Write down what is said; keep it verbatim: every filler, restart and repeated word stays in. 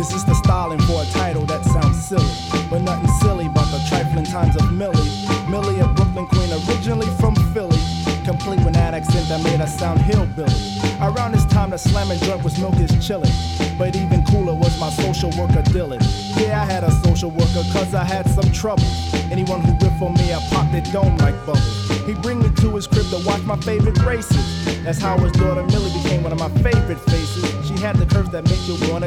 This is the styling for a title that sounds silly, but nothing silly about the trifling times of Millie. Millie, a Brooklyn queen, originally from Philly, complete with that accent that made her sound hillbilly. Around this time, the slamming joint was milk is chillin', but even cooler was my social worker Dylan. Yeah, I had a social worker cause I had some trouble. Anyone who riffed on me, I popped their dome like bubbles. He'd bring me to his crib to watch my favorite races. That's how his daughter Millie became one of my favorite faces. She had the curves that make you wanna